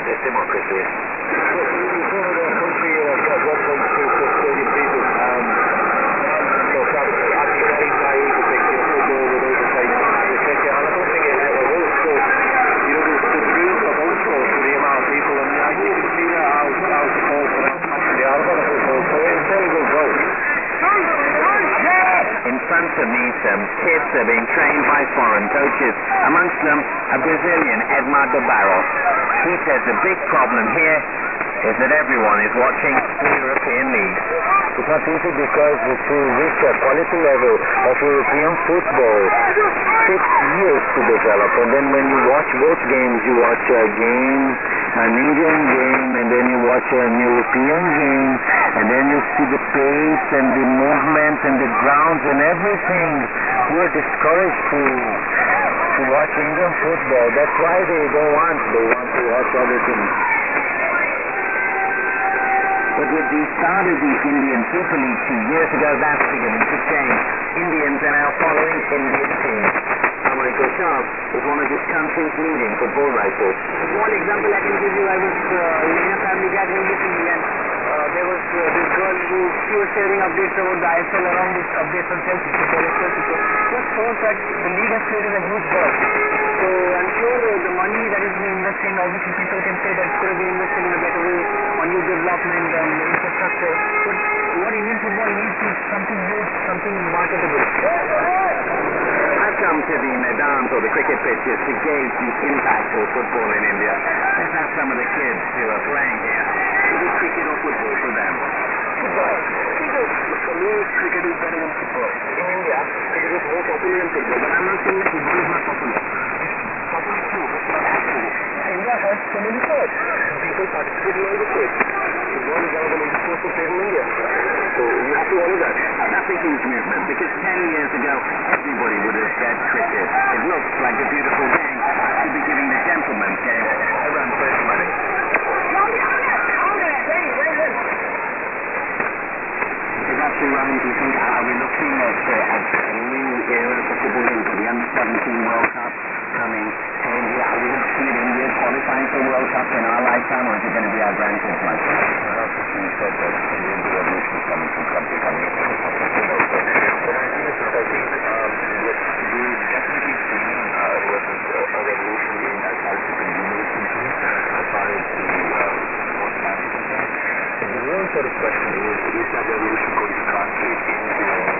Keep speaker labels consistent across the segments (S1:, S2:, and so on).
S1: democracy. Well, you cover the country at 1.2 billion people. So probably I'd be very naive to think football would overtake cricket. And I don't think it ever will. So, the dream for most sports for the amount of people, and you can see that how support for that actually are about football. So it still will go.
S2: In front of me, some kids are being trained by foreign coaches. Amongst them, a Brazilian, Edmar de Barros. He says the big problem here is that everyone is watching the European League.
S1: It's not easy because to reach a quality level of European football takes years to develop. And then when you watch both games, you watch a game, an Indian game, and then you watch an European game, and then you see the pace and the movement and the grounds and everything. We're discouraged to watch Indian football. That's why they want to watch other things.
S2: But with the start of the Indian Super League 2 years ago, that's beginning to change. Indians are now following Indian teams. Amar Ghoshal is one of this country's leading football writers.
S3: One example I can give you, I was in a family gathering recently, and there was this girl she was sharing updates about the ISL along with updates on Chelsea. So just shows that the league has created a huge buzz. So I'm sure the money that is being invested in, obviously people can say that could have been invested in a better way on youth development and infrastructure. But what Indian football needs is something huge, something marketable.
S2: I've come to the Maidans or the cricket pitches to gauge the impact of football in India. Let's ask some of the kids who are playing here. Is it cricket or football for them?
S3: Football. For me, cricket is better than football. In India, cricket is more popular than football. But I'm not saying that football is not popular. Popular too, but not as popular. India has so many sports. People participate in all the sports. Football is one of the most sports played in India. So you have to honor that.
S2: That's a huge movement because 10 years ago, everybody would have said cricket. It looks like a beautiful game. Should be giving the gentleman's game a run for its money. Is that true, Ryan? Do you think are we looking at a new era for football? We've got the Under-17 World Cup coming. Are we looking at India qualifying for World Cup in our lifetime, or is it going to be our grandkids' lifetime?
S1: I don't think you said that Indian revolution is coming from country coming. But I think we definitely seen a revolution in as far as the consumer is concerned, as far as the sports fans is concerned. And the real sort of question is that revolution going to translate into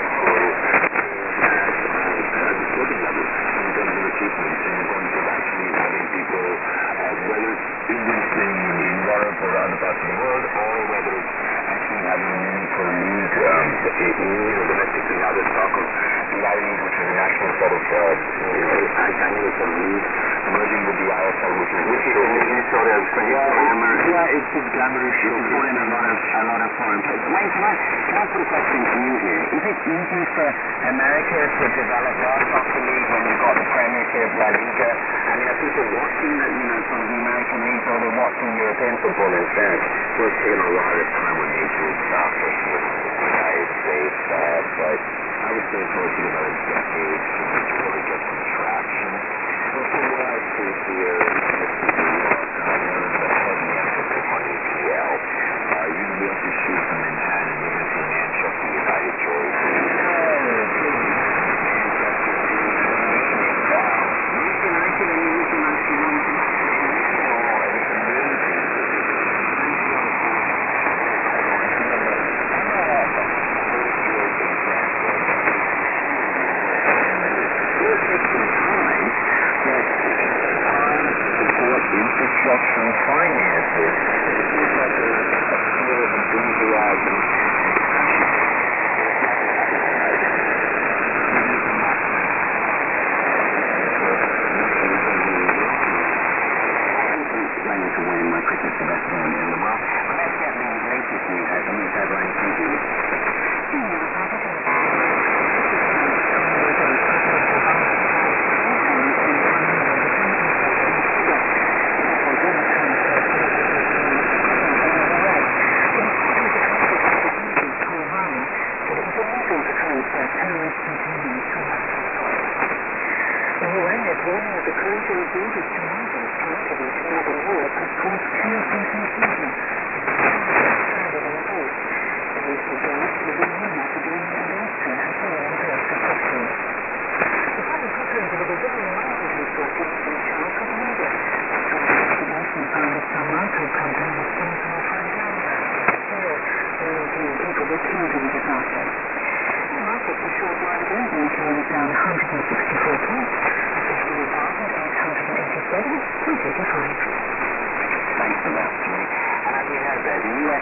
S1: at the sporting level in terms of achievements, in terms of actually having people, whether it's Indians playing in Europe or other parts of the world, or whether it's actually having a meaningful league, domestically now there's talk of the I-League, which is a national sort of annual sort of league, merging with the ISL, which is sort of it's glamorous.
S2: It's brought in a lot of foreign players. Wayne, can I put a question to you here? Is it easy for America to develop their soccer league when you've got the Premiership, La Liga? I mean, are people watching the, sort of the American league, or they're watching European football instead?
S1: Well, it's taken a lot of time on major soccer here in the United States, but I would say it's going to take about a decade to really get some traction. So from what I see here, heavy emphasis on APL. You will have to shoot from Manhattan, you're going to see Manchester United jerseys. Infrastructure and finances. It seems like there's a feel of enthusiasm and passion.
S2: Explaining to Wayne why cricket's the best game in the world. But let's get the latest news as a news headline to you.
S3: The current regime is too much.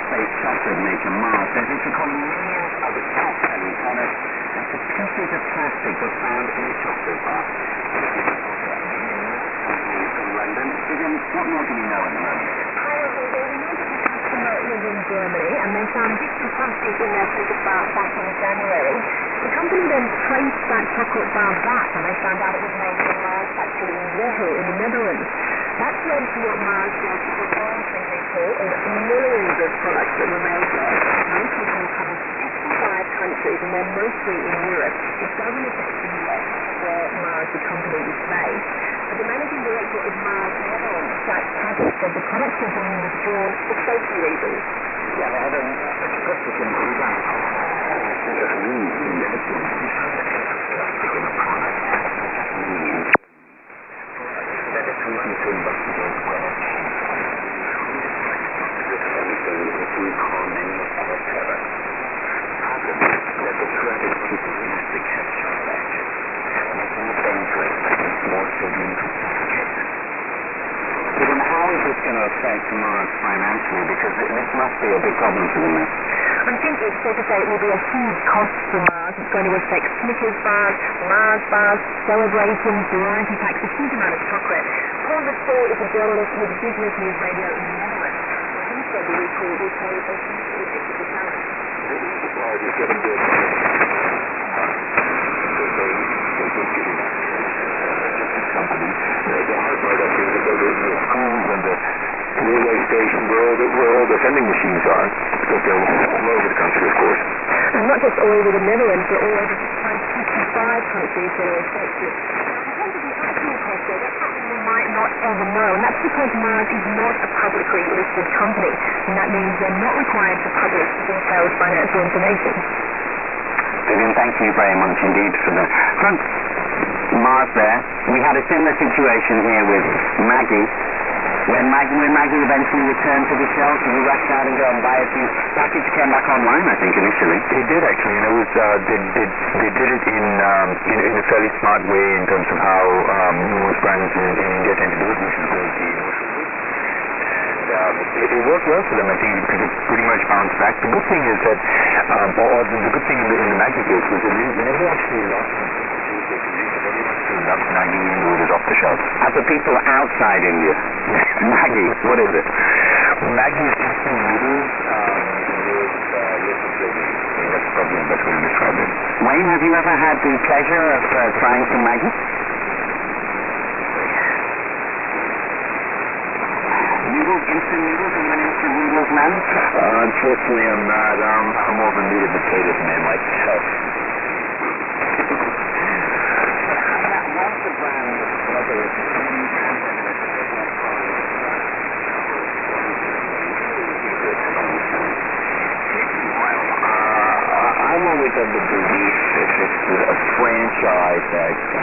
S2: US-based chocolate maker Mars says it's becoming millions of its top-selling products after pieces of plastic were found in a chocolate bar. From London, Vivian, what more do we know at the moment?
S4: Lives in Germany, and they found bits of plastic in their chocolate bar back in January. The company then traced that chocolate bar back, and they found out it was made in a Mars factory in Zehe in the Netherlands. That's led to what Mars says is a long-term recall of millions of products that were made there. Most of them cover 65 countries, and they're mostly in Europe. It doesn't affect the US, where Mars, the company, is based. But the managing director of Mars Netherlands, Jack Taggart, said the products were being withdrawn for safety reasons.
S1: Ja, we hebben een plastic in de baan. That is something to investigate whether we call many of our products. Problem that the shredded piece of plastic has sharp edges, making it dangerous and more sodium to suffocate.
S2: So then how is this going to affect Mars financially? Because this must be a big problem for them.
S4: I think it's fair to say it will be a huge cost for Mars. It's going to affect Snickers bars, Mars bars, celebrations, variety packs, a huge amount of chocolate. Paul Restore is a journalist with Business News Radio in the Netherlands. He said the recall will pose a huge logistical challenge.
S1: The hard part up here is that the schools and the railway stations where all the vending machines are, because they're all over the country, of course.
S4: And not just all over the Netherlands, but all over 55 countries that are affected. In terms of the actual cost, though, that's something we might not ever know, and that's because Mars is not a publicly listed company, and that means they're not required to publish detailed financial information.
S2: Vivian, thank you very much indeed for the front Mars there. We had a similar situation here with Maggie. When Maggie eventually returned to the shelf, we rushed out and go and buy a few. Package came back online, I think, initially.
S1: It did actually, and it was they did it in a fairly smart way in terms of how most brands in India tend to do it, which is the emotional way. And it worked well for them, I think, because it pretty much bounced back. The good thing is that, the good thing in the Maggie case was that they never actually lost enough Maggie noodles off the shelf.
S2: And for people outside India, Maggie, what is it?
S1: Maggie is instant noodles with local flavors. That's probably the best way to describe it.
S2: Wayne, have you ever had the pleasure of trying some Maggie? Noodles, instant noodles, are you an instant noodles man?
S1: Unfortunately, I'm not. I'm more of a meat and potatoes man myself. I'm always of the belief if it's a franchise that